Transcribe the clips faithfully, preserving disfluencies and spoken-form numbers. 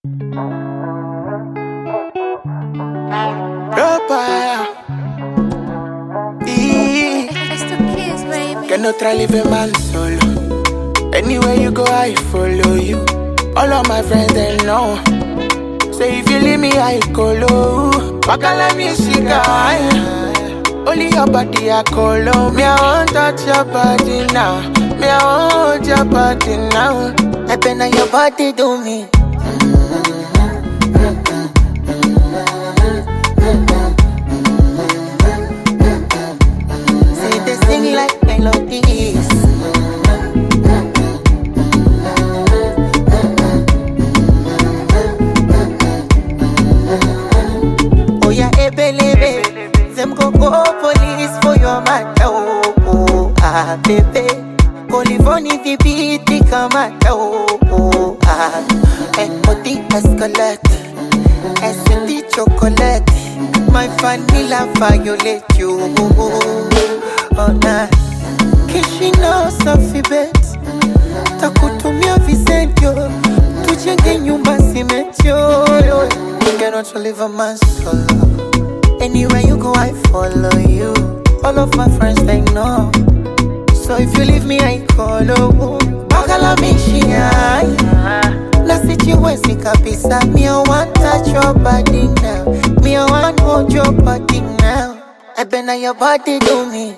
Ropa, e It's the kids, baby. que no try leave a man solo. Anywhere you go, I follow you. All of my friends they know. Say if you leave me, I colo. Bakala music, only your body I colo. Me I want touch your body now. Me I want hold your body now. I been on your body do me. See they sing like melodies. Oh yeah, ebelebe. Them go go police for your matter. Oh, oh ah baby. Colivoni di biti kamata. Oh oh ah. Eh oti escalate. Esenti chocolate. My vanilla violate you. Oh nah. Kishi no safi bet. Takutumia visentio. Tujenge nyumba simetio. You cannot live a man solo. Anywhere you go, I follow you. All of my friends, they know. So if you leave me, I call you. Bagala mishia. Na sichiwezi kabisa. Me, I want touch your body now. Me, I want hold your body now. I been on your body, do me.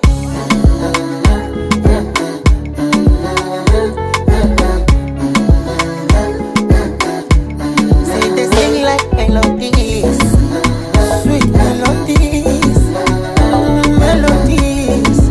See, they sing like melodies. Sweet melodies. Mm, melodies.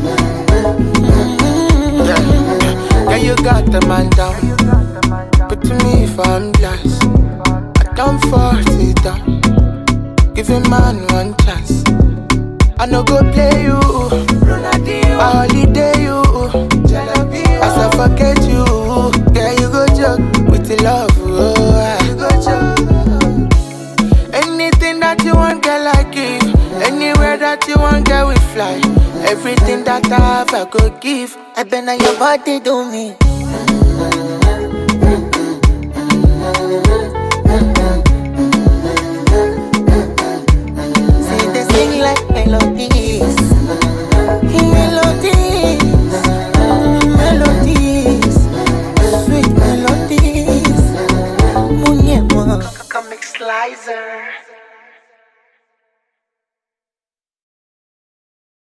Yeah, you got the man down. But to me, if I'm blessed, I don't force it down. Give a man one chance. I no go play you. I holiday you. As I forget you, girl, you go joke with the love. Oh, you go joke. Anything that you want, girl, I give. Anywhere that you want, girl, we fly. Everything that I have, I go give. I been on your body, do me. See, they sing like melodies.